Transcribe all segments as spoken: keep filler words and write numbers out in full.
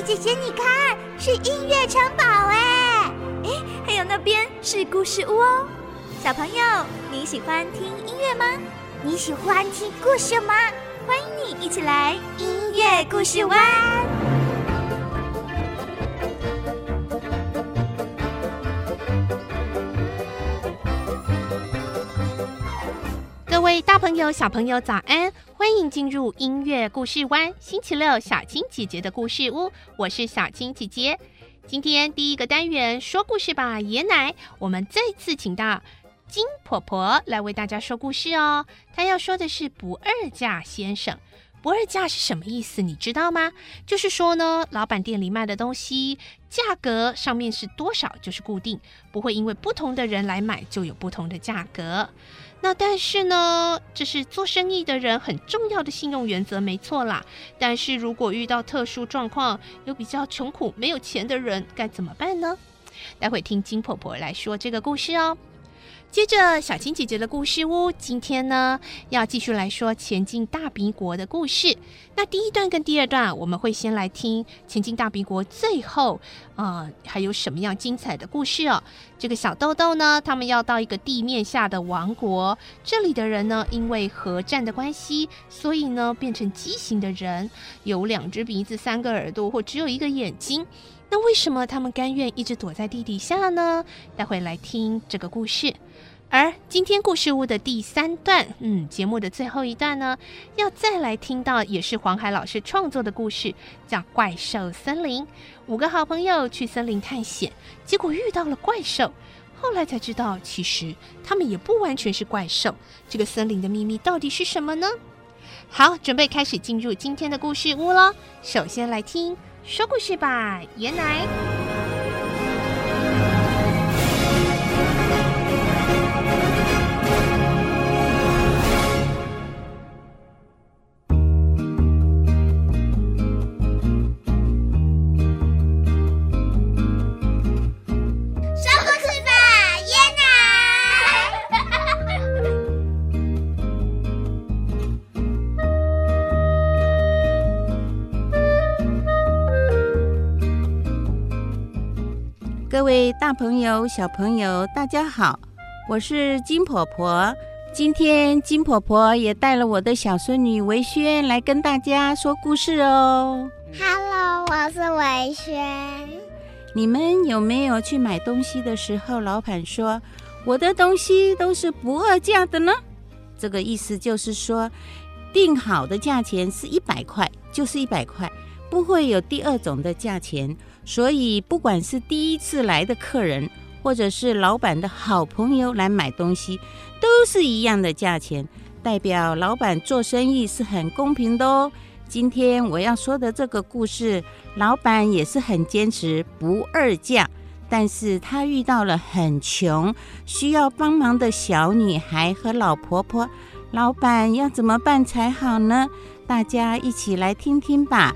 琪姐姐，你看，是音乐城堡哎！ 哎，还有那边是故事屋哦。小朋友，你喜欢听音乐吗？ 你喜欢听故事吗？ 欢迎你一起来音乐故事湾。 各位大朋友、小朋友，早安！欢迎进入音乐故事湾，星期六小青姐姐的故事屋，我是小青姐姐。今天第一个单元说故事吧，爷奶，我们再次请到金婆婆来为大家说故事哦。她要说的是不二价先生。不二价是什么意思？你知道吗？就是说呢，老板店里卖的东西价格上面是多少就是固定，不会因为不同的人来买就有不同的价格。那但是呢，这是做生意的人很重要的信用原则，没错啦。但是如果遇到特殊状况，有比较穷苦没有钱的人该怎么办呢？待会听金婆婆来说这个故事哦。接着小青姐姐的故事屋，今天呢要继续来说前进大鼻国的故事。那第一段跟第二段我们会先来听前进大鼻国最后呃还有什么样精彩的故事哦。这个小豆豆呢，他们要到一个地面下的王国，这里的人呢因为核战的关系，所以呢变成畸形的人，有两只鼻子、三个耳朵或只有一个眼睛。那为什么他们甘愿一直躲在地底下呢？待会来听这个故事。而今天故事屋的第三段，嗯，节目的最后一段呢，要再来听到也是黄海老师创作的故事，叫怪兽森林。五个好朋友去森林探险，结果遇到了怪兽，后来才知道其实他们也不完全是怪兽。这个森林的秘密到底是什么呢？好，准备开始进入今天的故事屋咯。首先来听说故事吧，爷奶。 各位大朋友、小朋友，大家好，我是金婆婆。今天金婆婆也带了我的小孙女维轩来跟大家说故事哦。 Hello， 我是维轩。 你们有没有去买东西的时候，老板说我的东西都是不二价的呢？这个意思就是说，定好的价钱是一百块，就是一百块，不会有第二种的价钱。所以不管是第一次来的客人，或者是老板的好朋友来买东西，都是一样的价钱，代表老板做生意是很公平的哦。今天我要说的这个故事，老板也是很坚持不二价，但是他遇到了很穷需要帮忙的小女孩和老婆婆，老板要怎么办才好呢？大家一起来听听吧。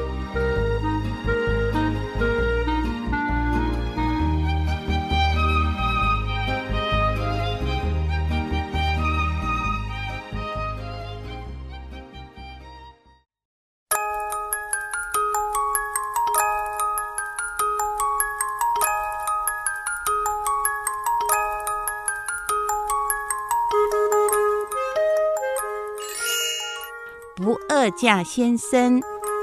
不二价先生。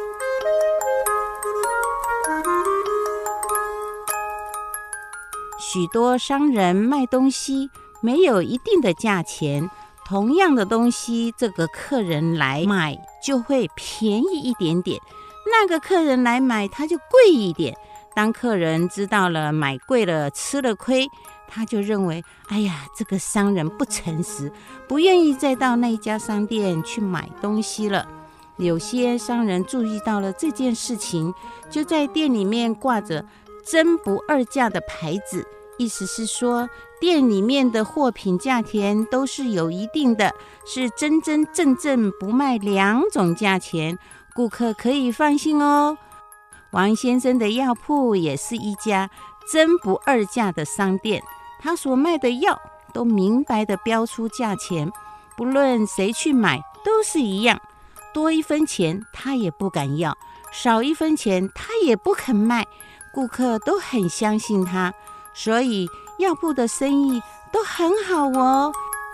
许多商人卖东西没有一定的价钱，同样的东西，这个客人来买就会便宜一点点，那个客人来买他就贵一点。当客人知道了买贵了吃了亏，他就认为哎呀，这个商人不诚实，不愿意再到那家商店去买东西了。有些商人注意到了这件事情，就在店里面挂着真不二价的牌子，意思是说店里面的货品价钱都是有一定的，是真真正正不卖两种价钱，顾客可以放心哦。王先生的药铺也是一家真不二价的商店，他所卖的药都明白地标出价钱，不论谁去买都是一样，多一分钱他也不敢要， 少一分钱他也不肯卖，顾客都很相信他，所以药铺的生意都很好哦。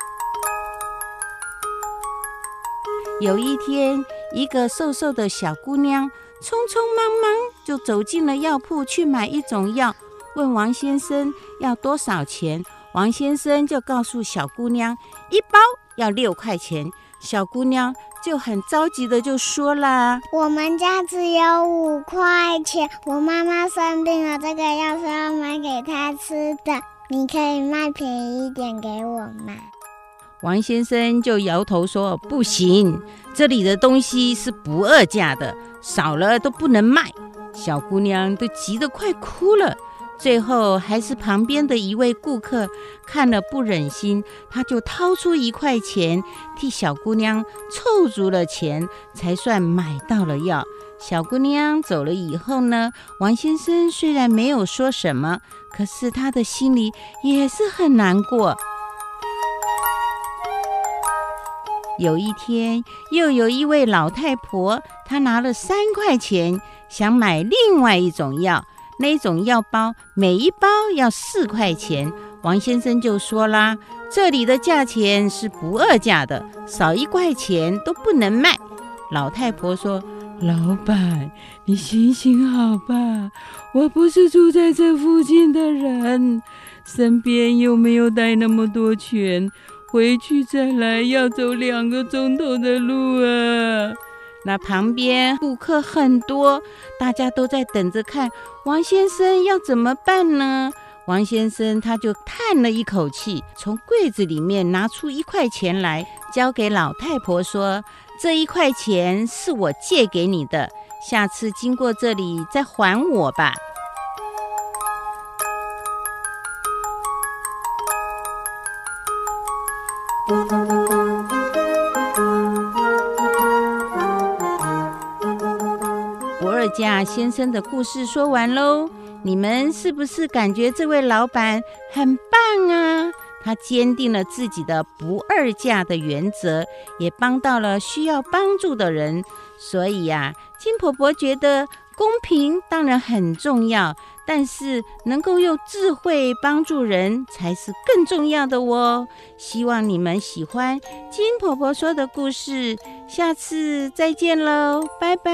有一天，一个瘦瘦的小姑娘匆匆忙忙就走进了药铺去买一种药，问王先生要多少钱。王先生就告诉小姑娘，一包要六块钱。小姑娘就很着急的就说啦， 我们家只有五块钱，我妈妈生病了，这个药是要买给她吃的，你可以卖便宜一点给我吗？ 王先生就摇头说，不行，这里的东西是不二价的，少了都不能卖。小姑娘都急得快哭了。最后还是旁边的一位顾客看了不忍心，他就掏出一块钱替小姑娘凑足了钱，才算买到了药。小姑娘走了以后呢，王先生虽然没有说什么，可是他的心里也是很难过。有一天，又有一位老太婆，她拿了三块钱想买另外一种药，那种药包每一包要四块钱。王先生就说啦，这里的价钱是不二价的，少一块钱都不能卖。老太婆说，老板，你行行好吧，我不是住在这附近的人，身边又没有带那么多钱，回去再来要走两个钟头的路啊。那旁边顾客很多，大家都在等着看王先生要怎么办呢？王先生他就叹了一口气，从柜子里面拿出一块钱来，交给老太婆说，这一块钱是我借给你的，下次经过这里再还我吧。不二价先生的故事说完喽，你们是不是感觉这位老板很棒啊？他坚定了自己的不二价的原则，也帮到了需要帮助的人。所以呀、啊，金婆婆觉得公平当然很重要，但是能够用智慧帮助人才是更重要的哦。希望你们喜欢金婆婆说的故事，下次再见喽，拜拜。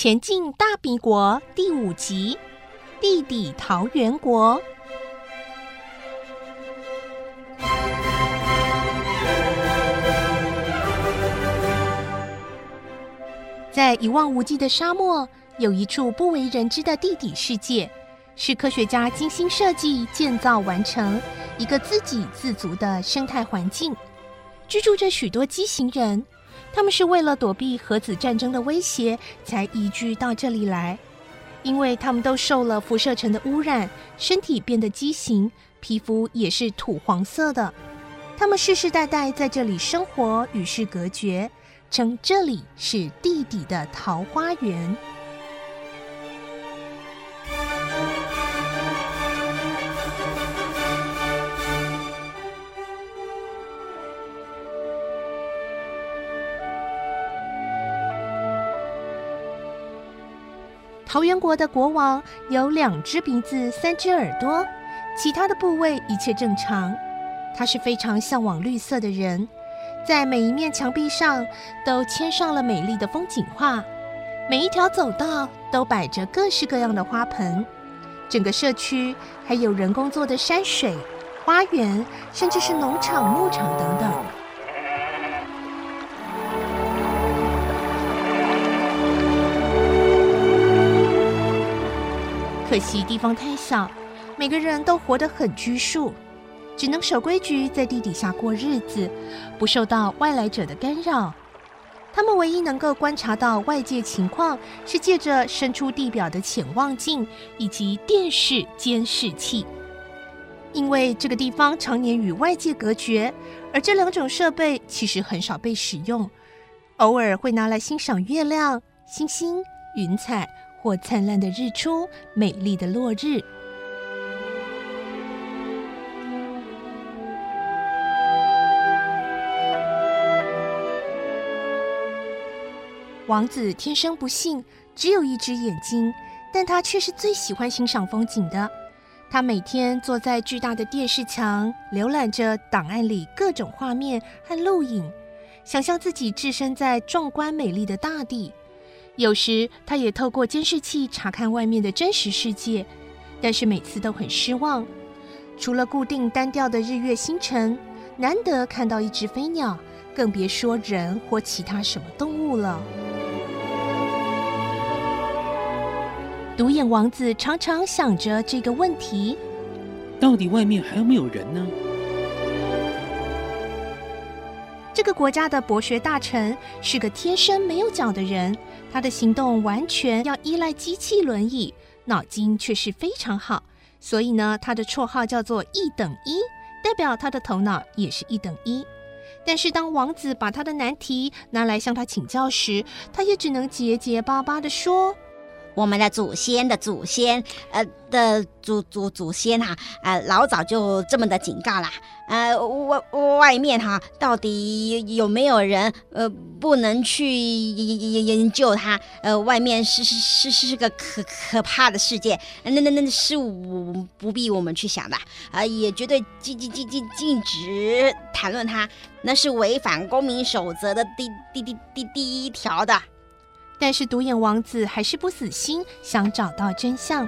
前进大比国第五集，弟弟桃源国。在一望无际的沙漠，有一处不为人知的地底世界，是科学家精心设计建造完成一个自给自足的生态环境，居住着许多畸形人。他们是为了躲避核子战争的威胁才移居到这里来，因为他们都受了辐射尘的污染，身体变得畸形，皮肤也是土黄色的。他们世世代代在这里生活，与世隔绝，称这里是地底的桃花源。桃源国的国王有两只鼻子、三只耳朵，其他的部位一切正常。他是非常向往绿色的人，在每一面墙壁上都嵌上了美丽的风景画，每一条走道都摆着各式各样的花盆，整个社区还有人工做的山水、花园，甚至是农场、牧场等等。可惜地方太小，每个人都活得很拘束，只能守规矩，在地底下过日子，不受到外来者的干扰。他们唯一能够观察到外界情况，是借着伸出地表的潜望镜以及电视监视器。因为这个地方常年与外界隔绝，而这两种设备其实很少被使用，偶尔会拿来欣赏月亮、星星、云彩，或灿烂的日出、美丽的落日。王子天生不幸，只有一只眼睛，但他却是最喜欢欣赏风景的。他每天坐在巨大的电视墙，浏览着档案里各种画面和录影，想象自己置身在壮观美丽的大地。有时他也透过监视器查看外面的真实世界，但是每次都很失望。除了固定单调的日月星辰，难得看到一只飞鸟，更别说人或其他什么动物了。独眼王子常常想着这个问题： 到底外面还有没有人呢？ 这个国家的博学大臣是个天生没有脚的人，他的行动完全要依赖机器轮椅，脑筋却是非常好，所以呢，他的绰号叫做一等一，代表他的头脑也是一等一。但是当王子把他的难题拿来向他请教时，他也只能结结巴巴地说： 我们的祖先的祖先，呃的祖祖祖先哈、啊，呃老早就这么的警告啦，呃外外面哈、啊、到底有没有人，呃不能去研研究它，呃外面是是是是个可可怕的世界，那那那是我不必我们去想的，啊、呃、也绝对禁禁禁禁禁止谈论它，那是违反公民守则的第第第第第一条的。 但是独眼王子还是不死心，想找到真相。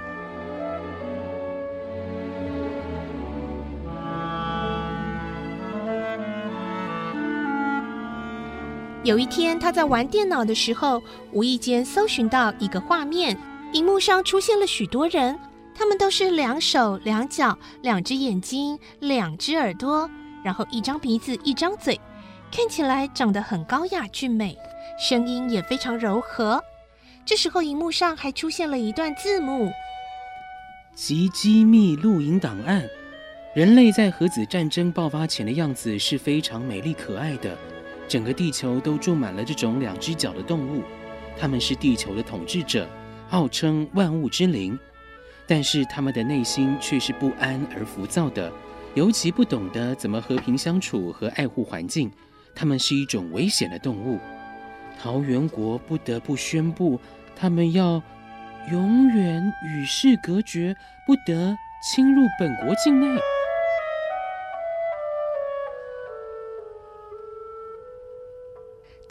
有一天，他在玩电脑的时候，无意间搜寻到一个画面，荧幕上出现了许多人，他们都是两手两脚、两只眼睛、两只耳朵，然后一张鼻子、一张嘴，看起来长得很高雅俊美，声音也非常柔和。这时候荧幕上还出现了一段字幕： 极机密录影档案，人类在核子战争爆发前的样子是非常美丽可爱的，整个地球都种满了这种两只脚的动物，他们是地球的统治者，号称万物之灵，但是他们的内心却是不安而浮躁的，尤其不懂得怎么和平相处和爱护环境，他们是一种危险的动物。桃源国不得不宣布，他们要永远与世隔绝，不得侵入本国境内。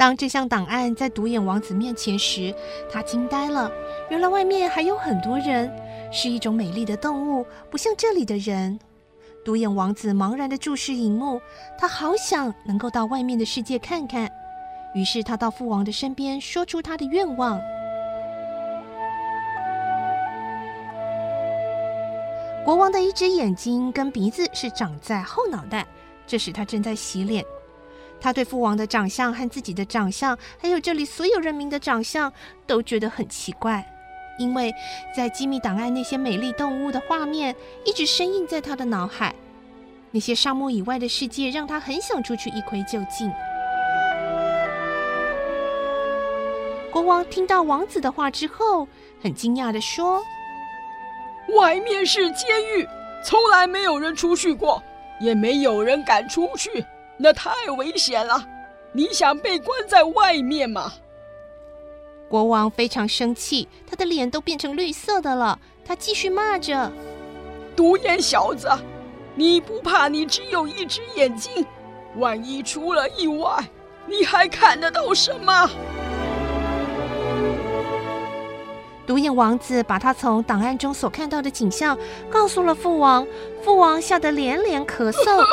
当这项档案在独眼王子面前时，他惊呆了。原来外面还有很多人，是一种美丽的动物，不像这里的人。独眼王子茫然地注视荧幕，他好想能够到外面的世界看看。于是他到父王的身边，说出他的愿望。国王的一只眼睛跟鼻子是长在后脑袋，这时他正在洗脸。他对父王的长相和自己的长相，还有这里所有人民的长相，都觉得很奇怪，因为在机密档案那些美丽动物的画面一直深印在他的脑海。那些沙漠以外的世界让他很想出去一窥究竟。国王听到王子的话之后，很惊讶地说： 外面是监狱，从来没有人出去过，也没有人敢出去，那太危险了。你想被关在外面吗？ 国王非常生气，他的脸都变成绿色的了。他继续骂着： 独眼小子，你不怕你只有一只眼睛，万一出了意外，你还看得到什么？ 独眼王子把他从档案中所看到的景象告诉了父王，父王吓得连连咳嗽。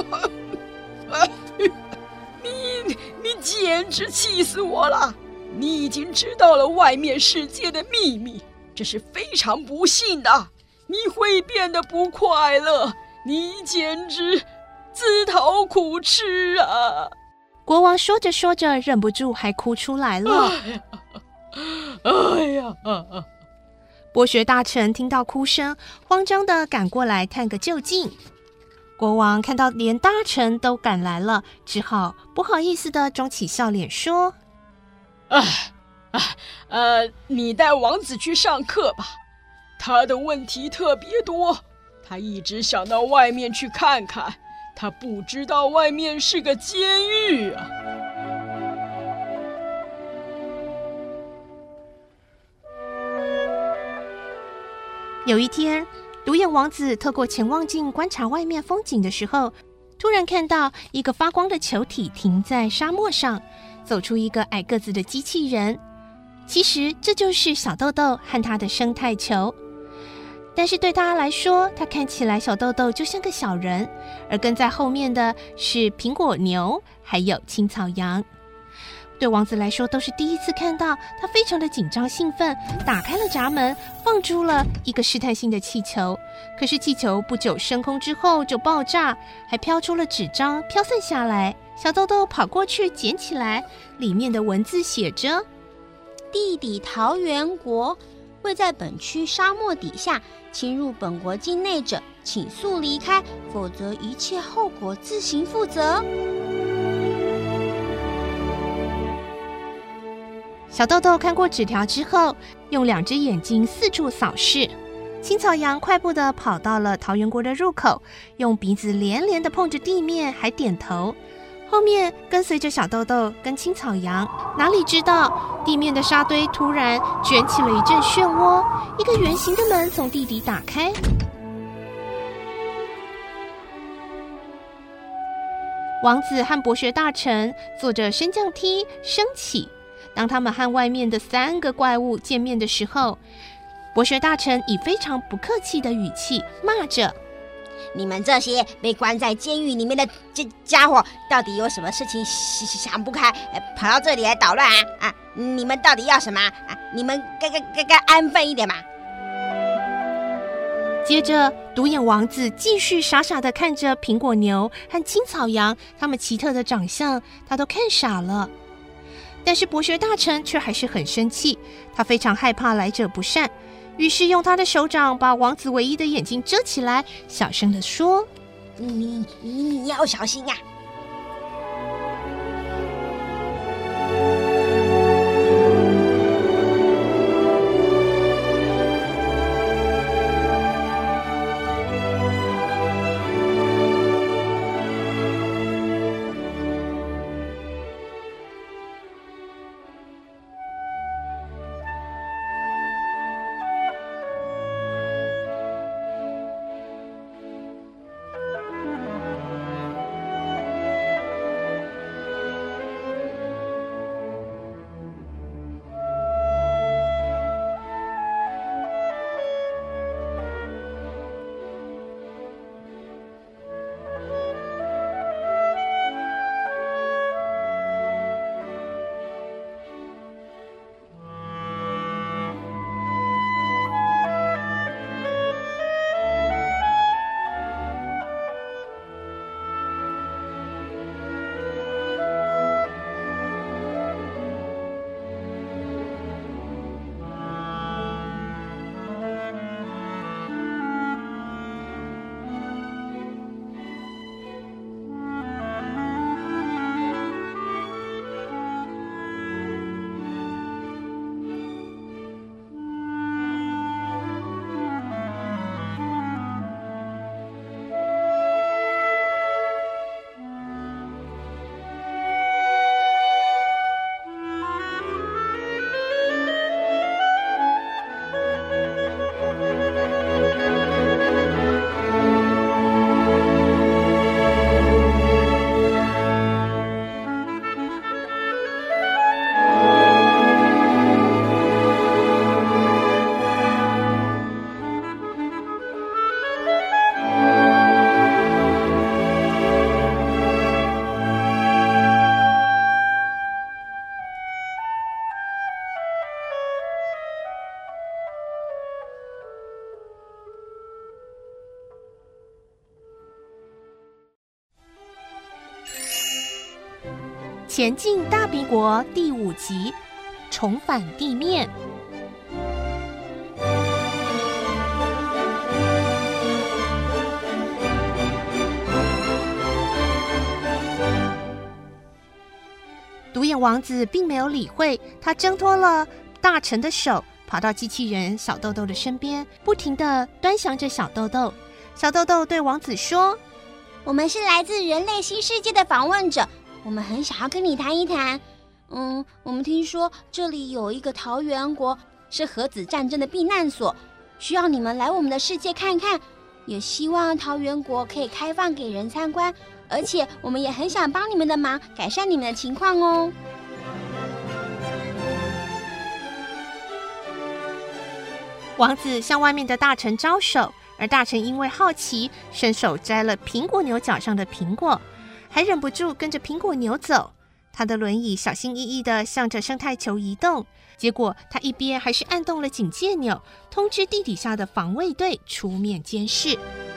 你你简直气死我了！你已经知道了外面世界的秘密，这是非常不幸的。你会变得不快乐，你简直自讨苦吃啊！ 国王说着说着，忍不住还哭出来了。 哎呀！啊啊！ 博学大臣听到哭声，慌张地赶过来探个究竟。国王看到连大臣都赶来了，只好不好意思地装起笑脸说： 哎，哎，呃，你带王子去上课吧，他的问题特别多，他一直想到外面去看看，他不知道外面是个监狱啊。 有一天，独眼王子透过潜望镜观察外面风景的时候，突然看到一个发光的球体停在沙漠上，走出一个矮个子的机器人。其实这就是小豆豆和他的生态球，但是对他来说，他看起来小豆豆就像个小人，而跟在后面的是苹果牛还有青草羊。对王子来说都是第一次看到，他非常的紧张兴奋，打开了闸门，放出了一个试探性的气球。可是气球不久升空之后就爆炸，还飘出了纸张飘散下来。小豆豆跑过去捡起来，里面的文字写着： 弟弟桃源国位在本区沙漠底下，侵入本国境内者，请速离开，否则一切后果自行负责。 小豆豆看过纸条之后，用两只眼睛四处扫视。青草羊快步地跑到了桃源国的入口，用鼻子连连地碰着地面，还点头。后面跟随着小豆豆跟青草羊，哪里知道地面的沙堆突然卷起了一阵漩涡，一个圆形的门从地底打开。王子和博学大臣坐着升降梯升起。当他们和外面的三个怪物见面的时候，博学大臣以非常不客气的语气骂着： 你们这些被关在监狱里面的这家伙，到底有什么事情想不开，跑到这里来捣乱啊？啊，你们到底要什么啊？你们该该该该安分一点嘛！ 接着，独眼王子继续傻傻地看着苹果牛和青草羊，他们奇特的长相，他都看傻了。但是博学大臣却还是很生气，他非常害怕来者不善，于是用他的手掌把王子唯一的眼睛遮起来，小声地说： 你你你要小心啊！ 前进大敌国第五集，重返地面。独眼王子并没有理会，他挣脱了大臣的手，跑到机器人小豆豆的身边，不停地端详着小豆豆。小豆豆对王子说： 我们是来自人类新世界的访问者，我们很想要跟你谈一谈。嗯，我们听说这里有一个桃源国，是核子战争的避难所，需要你们来我们的世界看看，也希望桃源国可以开放给人参观，而且我们也很想帮你们的忙，改善你们的情况哦。 王子向外面的大臣招手，而大臣因为好奇，伸手摘了苹果牛角上的苹果，还忍不住跟着苹果牛走。他的轮椅小心翼翼地向着生态球移动，结果他一边还是按动了警戒钮，通知地底下的防卫队出面监视。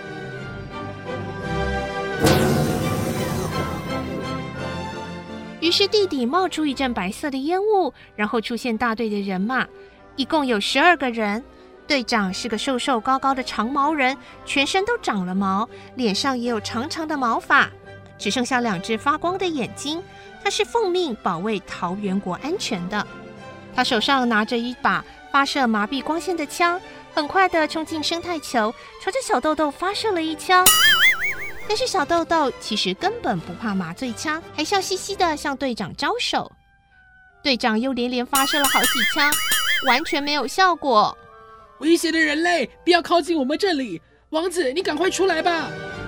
于是地底冒出一阵白色的烟雾，然后出现大队的人马，一共有十二个人。队长是个瘦瘦高高的长毛人，全身都长了毛，脸上也有长长的毛发，只剩下两只发光的眼睛。他是奉命保卫桃源国安全的。他手上拿着一把发射麻痹光线的枪，很快地冲进生态球，朝着小豆豆发射了一枪。但是小豆豆其实根本不怕麻醉枪，还笑嘻嘻地向队长招手。队长又连连发射了好几枪，完全没有效果。 危险的人类，不要靠近我们这里！王子，你赶快出来吧！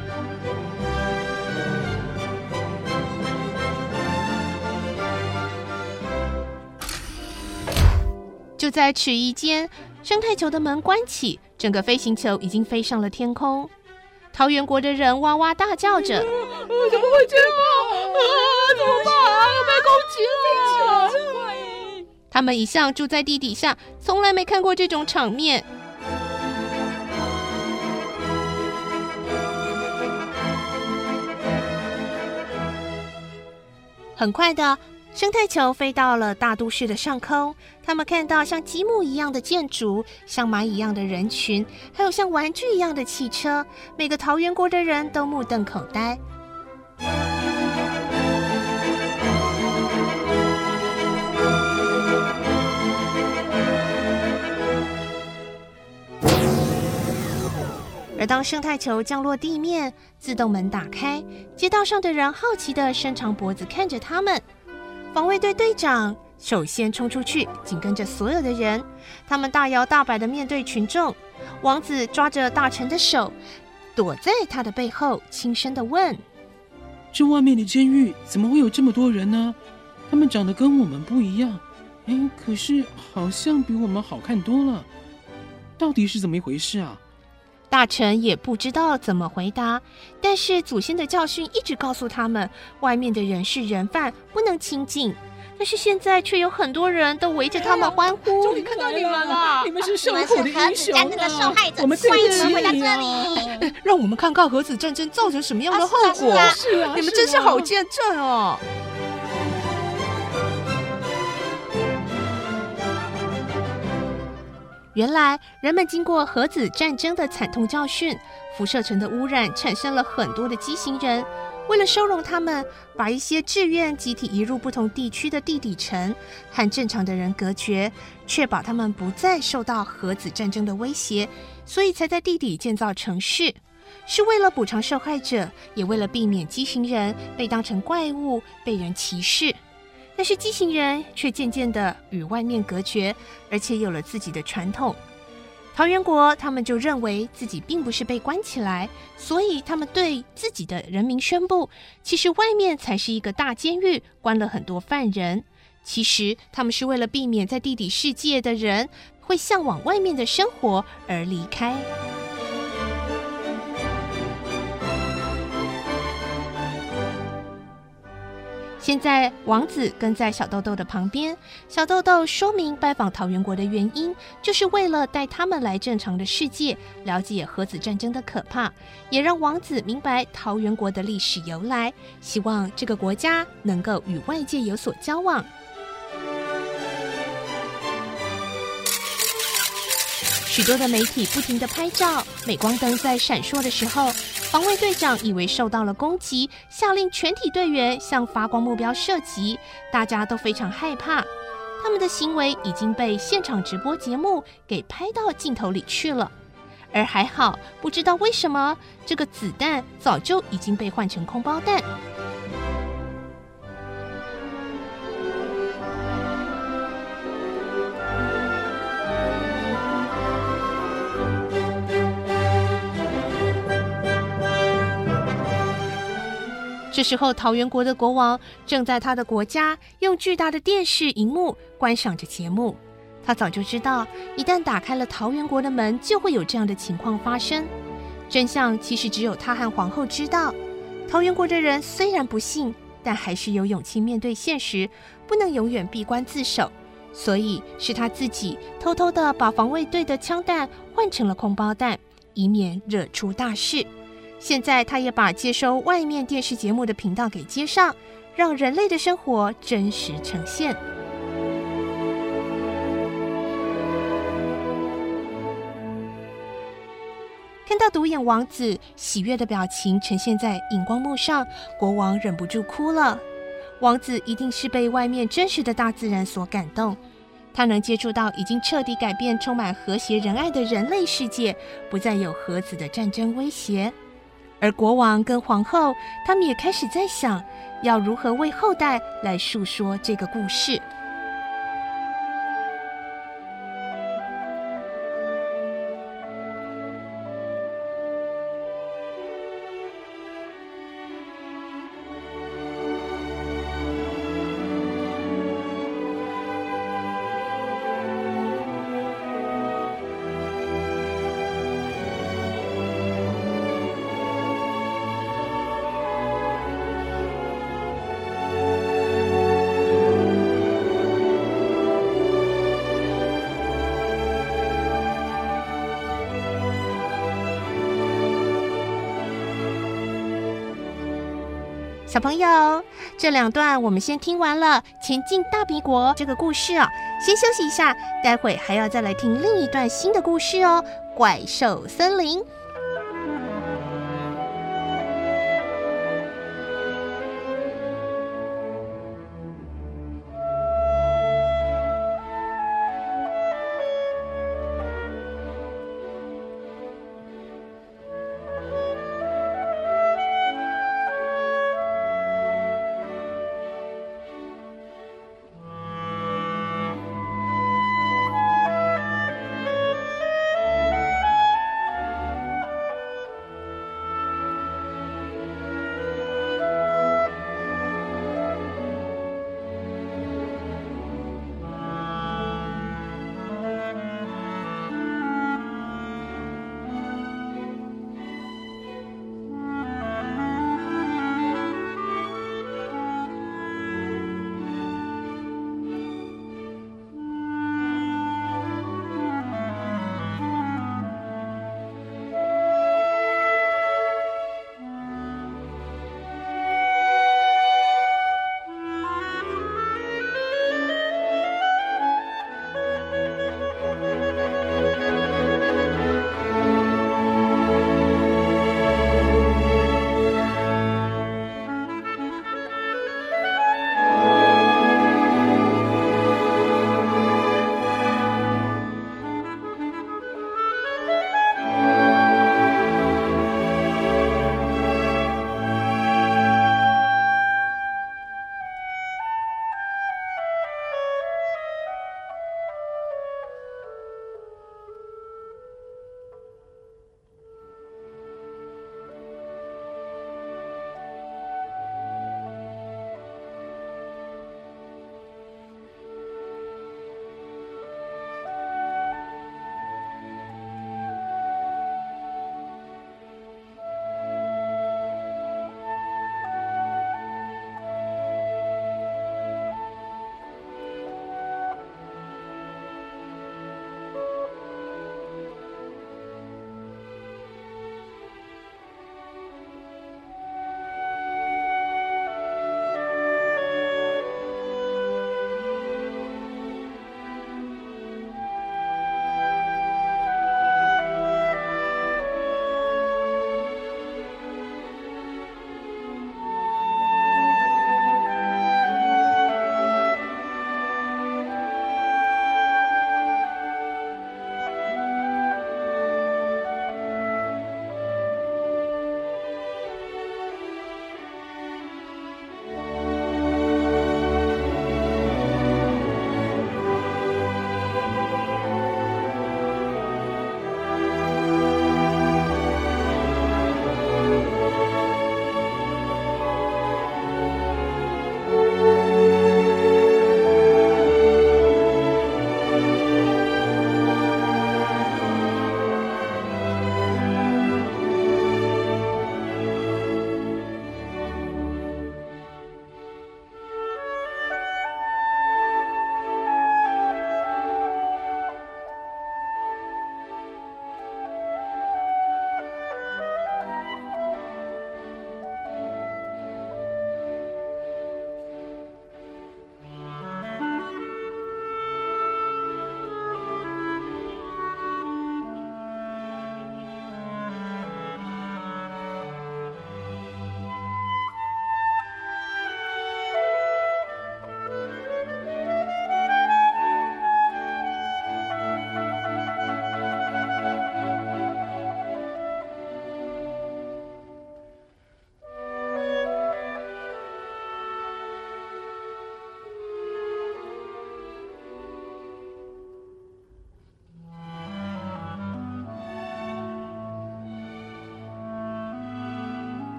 就在迟疑间，生态球的门关起，整个飞行球已经飞上了天空。桃源国的人哇哇大叫着：“啊、 怎么会这样啊？啊，怎么办？要被攻击了！” 他们一向住在地底下，从来没看过这种场面。很快的，生态球飞到了大都市的上空，他们看到像积木一样的建筑，像马一样的人群，还有像玩具一样的汽车，每个桃源国的人都目瞪口呆。而当生态球降落地面，自动门打开，街道上的人好奇地伸长脖子看着他们。防卫队队长首先冲出去，紧跟着所有的人，他们大摇大摆地面对群众。王子抓着大臣的手，躲在他的背后，轻声地问： 这外面的监狱怎么会有这么多人呢？他们长得跟我们不一样，哎，可是好像比我们好看多了，到底是怎么一回事啊？ 大臣也不知道怎么回答，但是祖先的教训一直告诉他们，外面的人是人犯，不能亲近。但是现在却有很多人都围着他们欢呼。 终于看到你们了！ 你们是受苦的英雄啊！ 的受害者， 我们对不起欢迎回到你啊！ 这里。 让我们看看核子战争造成什么样的后果。 啊是啊， 你们真是好见证哦！原来人们经过核子战争的惨痛教训，辐射层的污染产生了很多的畸形人。为了收容他们，把一些志愿集体移入不同地区的地底层，和正常的人隔绝，确保他们不再受到核子战争的威胁，所以才在地底建造城市，是为了补偿受害者，也为了避免畸形人被当成怪物，被人歧视。但是畸形人却渐渐地与外面隔绝，而且有了自己的传统。桃源国他们就认为自己并不是被关起来，所以他们对自己的人民宣布，其实外面才是一个大监狱，关了很多犯人。其实他们是为了避免在地底世界的人会向往外面的生活而离开。 现在王子跟在小豆豆的旁边，小豆豆说明拜访桃源国的原因，就是为了带他们来正常的世界，了解核子战争的可怕，也让王子明白桃源国的历史由来，希望这个国家能够与外界有所交往。许多的媒体不停地拍照，镁光灯在闪烁的时候，防卫队长以为受到了攻击，下令全体队员向发光目标射击，大家都非常害怕。他们的行为已经被现场直播节目给拍到镜头里去了。而还好，不知道为什么，这个子弹早就已经被换成空包弹。这时候，桃源国的国王正在他的国家用巨大的电视荧幕观赏着节目。他早就知道，一旦打开了桃源国的门，就会有这样的情况发生。真相其实只有他和皇后知道。桃源国的人虽然不幸，但还是有勇气面对现实，不能永远闭关自守。所以是他自己偷偷的把防卫队的枪弹换成了空包弹，以免惹出大事。现在他也把接收外面电视节目的频道给接上，让人类的生活真实呈现。看到独眼王子喜悦的表情呈现在荧光幕上，国王忍不住哭了。王子一定是被外面真实的大自然所感动，他能接触到已经彻底改变充满和谐仁爱的人类世界，不再有核子的战争威胁。而国王跟皇后，他们也开始在想，要如何为后代来述说这个故事。小朋友，这两段我们先听完了前进大鼻国这个故事啊，先休息一下，待会还要再来听另一段新的故事哦，怪兽森林。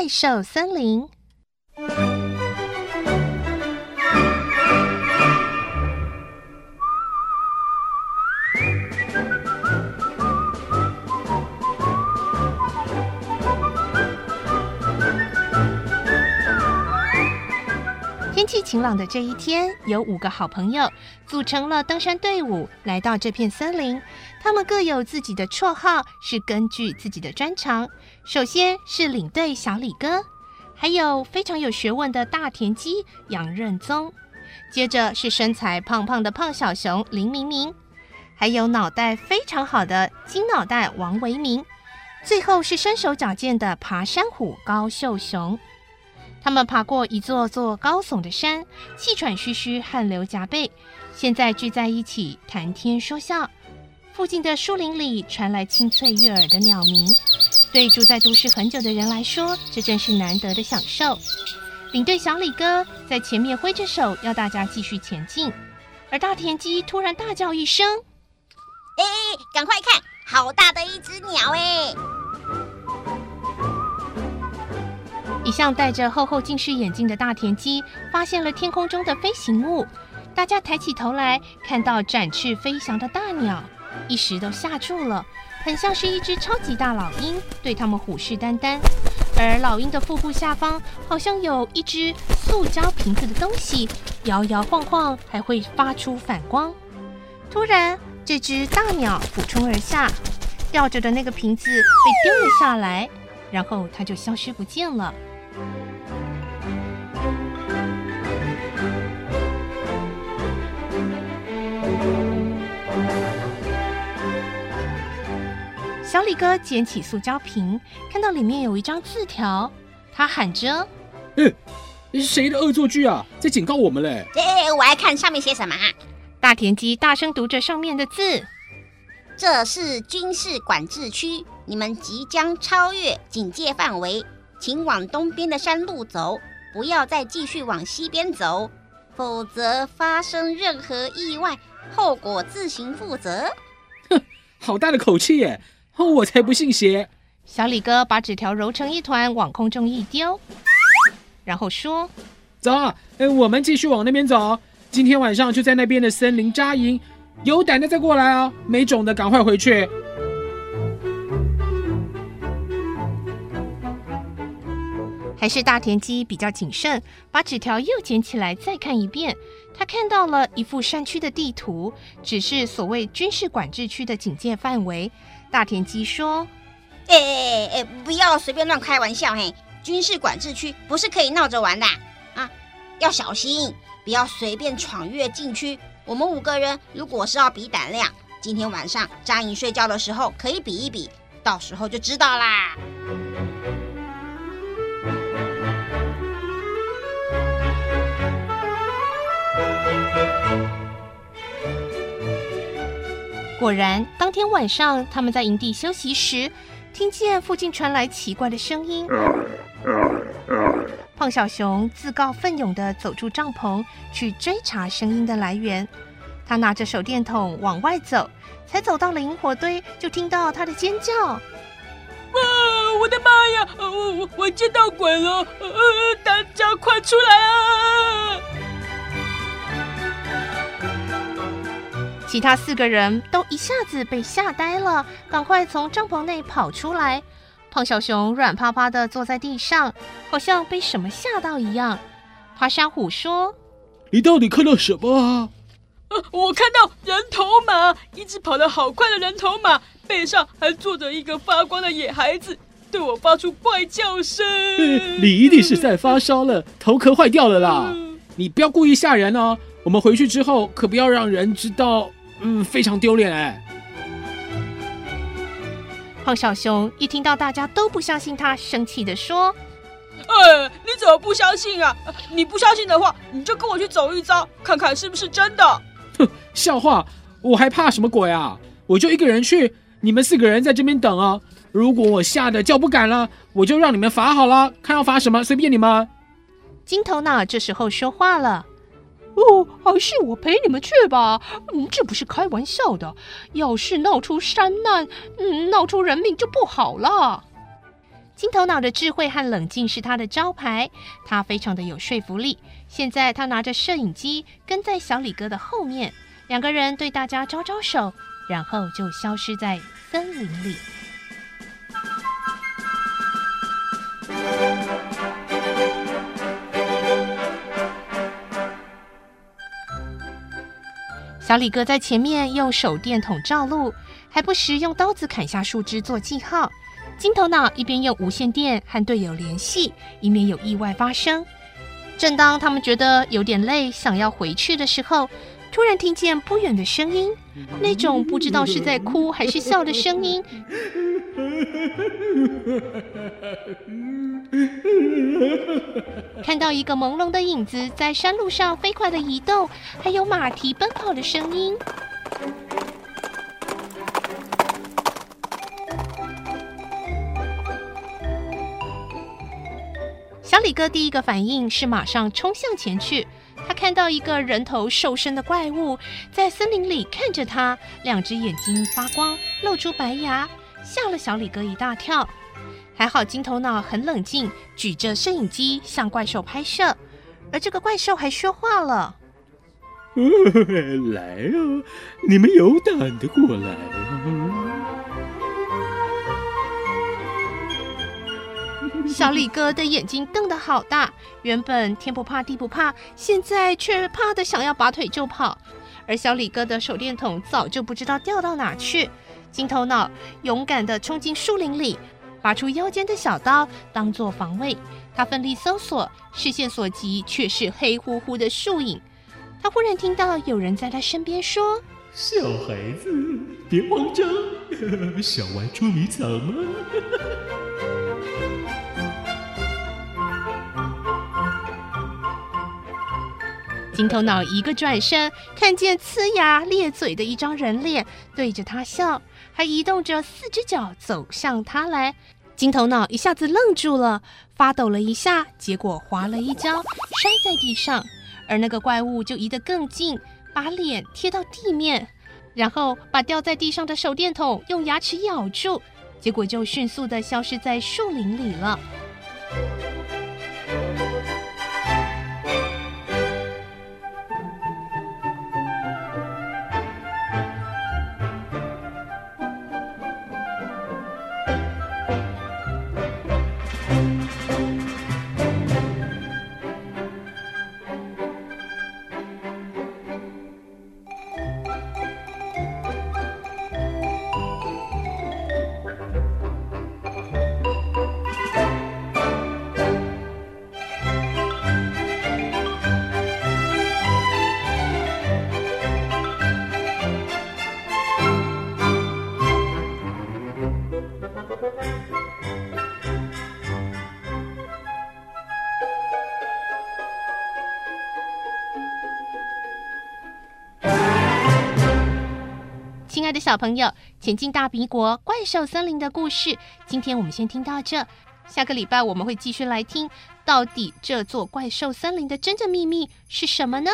怪兽森林。天气晴朗的这一天，有五个好朋友组成了登山队伍，来到这片森林。他们各有自己的绰号，是根据自己的专长。首先是领队小李哥，还有非常有学问的大田鸡杨任宗，接着是身材胖胖的胖小熊林明明，还有脑袋非常好的金脑袋王维明，最后是身手矫健的爬山虎高秀雄。他们爬过一座座高耸的山，气喘吁吁，汗流浃背，现在聚在一起谈天说笑。附近的树林里传来清脆悦耳的鸟鸣，对住在都市很久的人来说，这真是难得的享受。领队小李哥在前面挥着手要大家继续前进，而大田鸡突然大叫一声： 哎，赶快看，好大的一只鸟哎！ 一向戴着厚厚近视眼镜的大田鸡发现了天空中的飞行物，大家抬起头来，看到展翅飞翔的大鸟，一时都吓住了，很像是一只超级大老鹰，对他们虎视眈眈。而老鹰的腹部下方好像有一只塑胶瓶子的东西，摇摇晃晃，还会发出反光。突然，这只大鸟俯冲而下，吊着的那个瓶子被丢了下来，然后它就消失不见了。小李哥捡起塑胶瓶，看到里面有一张字条，他喊着： 欸，谁的恶作剧啊，在警告我们嘞！ 哎，我来看上面写什么。 大田鸡大声读着上面的字： 这是军事管制区，你们即将超越警戒范围，请往东边的山路走，不要再继续往西边走，否则发生任何意外，后果自行负责。 哼，好大的口气耶！我才不信邪。 小李哥把纸条揉成一团往空中一丢，然后说： 走啊，我们继续往那边走，今天晚上就在那边的森林扎营，有胆的再过来啊，没种的赶快回去。 还是大田鸡比较谨慎，把纸条又捡起来再看一遍。他看到了一幅山区的地图，只是所谓军事管制区的警戒范围。大田鸡说： 哎哎哎，不要随便乱开玩笑嘿！军事管制区不是可以闹着玩的啊，要小心，不要随便闯越禁区。我们五个人如果是要比胆量，今天晚上扎营睡觉的时候可以比一比，到时候就知道啦。 果然，当天晚上他们在营地休息时，听见附近传来奇怪的声音。胖小熊自告奋勇地走出帐篷，去追查声音的来源。他拿着手电筒往外走，才走到了萤火堆，就听到他的尖叫：哇， 我的妈呀！我我我见到鬼了！呃，大家快出来啊！ 其他四个人都一下子被吓呆了，赶快从帐篷内跑出来。胖小熊软趴趴地坐在地上，好像被什么吓到一样。爬山虎说： 你到底看到什么啊？ 呃、我看到人头马，一只跑得好快的人头马，背上还坐着一个发光的野孩子，对我发出怪叫声。 你一定是在发烧了，头壳坏掉了啦！嗯、你不要故意吓人哦，我们回去之后可不要让人知道。嗯，非常丢脸哎！ 胖小熊一听到大家都不相信他，生气地说： 呃，你怎么不相信啊？你不相信的话，你就跟我去走一遭，看看是不是真的。 哼，笑话，我还怕什么鬼啊？我就一个人去，你们四个人在这边等啊。如果我吓得叫不敢了，我就让你们罚好了，看要罚什么，随便你们。 金头脑这时候说话了。哦，还是我陪你们去吧。嗯，这不是开玩笑的。要是闹出山难，嗯，闹出人命就不好了。 金头脑的智慧和冷静是他的招牌，他非常的有说服力。现在他拿着摄影机跟在小李哥的后面，两个人对大家招招手，然后就消失在森林里。小李哥在前面用手电筒照路，还不时用刀子砍下树枝做记号。金头脑一边用无线电和队友联系，以免有意外发生。正当他们觉得有点累，想要回去的时候，突然听见不远的声音，那种不知道是在哭还是笑的声音。看到一个朦胧的影子在山路上飞快的移动，还有马蹄奔跑的声音。小李哥第一个反应是马上冲向前去，他看到一个人头兽身的怪物在森林里看着他，两只眼睛发光，露出白牙，吓了小李哥一大跳。还好金头脑很冷静，举着摄影机向怪兽拍摄，而这个怪兽还说话了： 来啊，你们有胆的过来啊！ 小李哥的眼睛瞪得好大，原本天不怕地不怕，现在却怕得想要拔腿就跑。而小李哥的手电筒早就不知道掉到哪去。金头脑勇敢地冲进树林里，拔出腰间的小刀当作防卫。他奋力搜索，视线所及却是黑乎乎的树影。他忽然听到有人在他身边说： 小孩子别慌张，想玩捉迷藏吗？ 金头脑一个转身，看见呲牙咧嘴的一张人脸对着他笑，还移动着四只脚走向他来。金头脑一下子愣住了，发抖了一下，结果滑了一跤，摔在地上。而那个怪物就移得更近，把脸贴到地面，然后把掉在地上的手电筒用牙齿咬住，结果就迅速地消失在树林里了。亲爱的小朋友，前进大鼻国怪兽森林的故事，今天我们先听到这。下个礼拜我们会继续来听，到底这座怪兽森林的真正秘密是什么呢？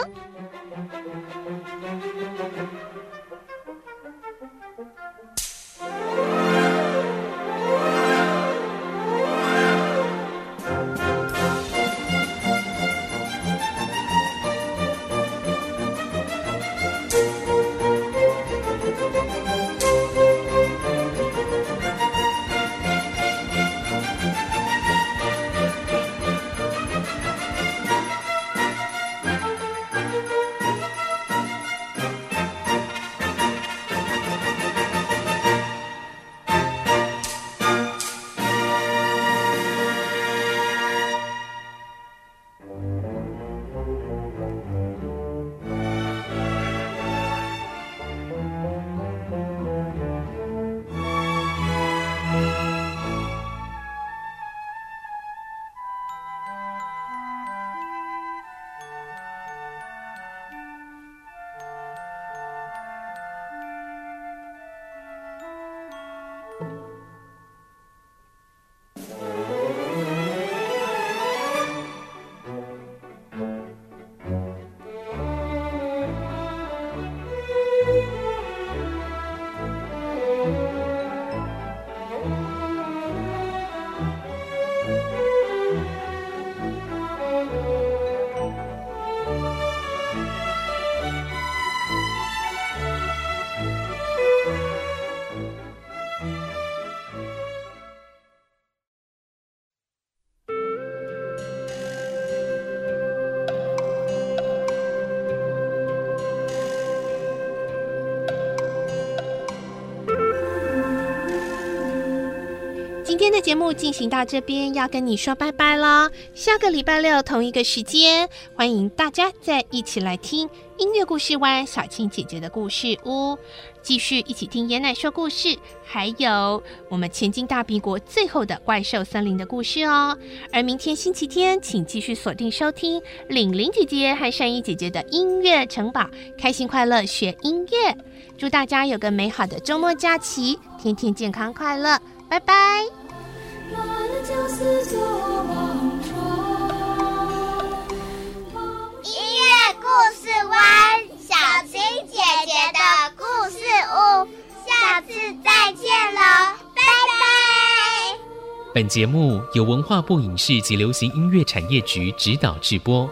天的节目进行到这边，要跟你说拜拜了。下个礼拜六同一个时间，欢迎大家再一起来听音乐故事湾小青姐姐的故事屋，继续一起听爷奶说故事，还有我们前进大鼻国最后的怪兽森林的故事哦。而明天星期天，请继续锁定收听玲玲姐姐和善意姐姐的音乐城堡，开心快乐学音乐。祝大家有个美好的周末假期，天天健康快乐，拜拜。 音乐故事湾，小青姐姐的故事屋，下次再见喽，拜拜。 本节目由文化部影视及流行音乐产业局指导制播。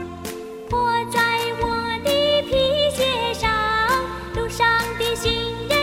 行人